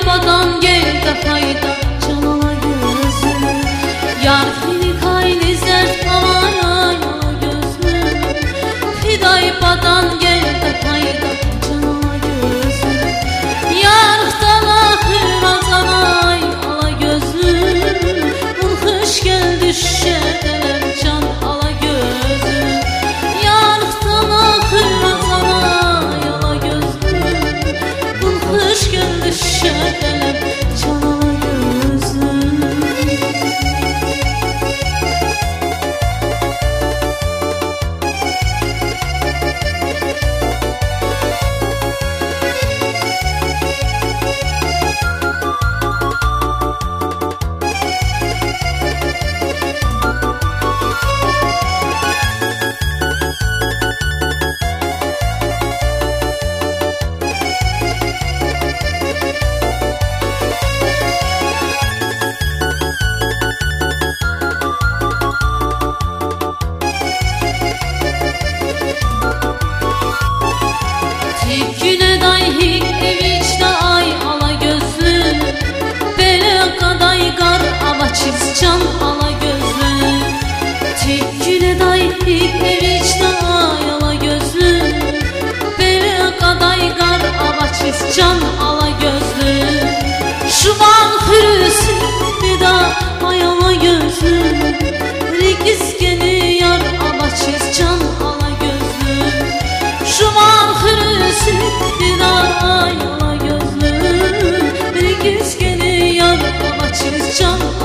badan gel de fayda canına gözüm. Yar finik hayli zert havaya gözüm. Fiday badan gel de fayda canına gözüm. Yarıktan ahıra canay ala gözüm. Kış geldi şişedeler can ala gözüm. Yarıktan ahıra canay ala gözüm. Kış geldi şişedeler can ala gözüm. Güne dayı eviçte ay ala gözlü. Bele kaday gar avaçız can ala gözlü. Güne dayı eviçte ay ala gözlü. Bele kaday gar avaçız can ala gözlü. Şuban hürüsü vida ay ala gözlü. Rikiz geni yar avaçız can ala gözlü. Şuman hürüsü vida ay ala gözlü. Rikiz geni yar avaçız can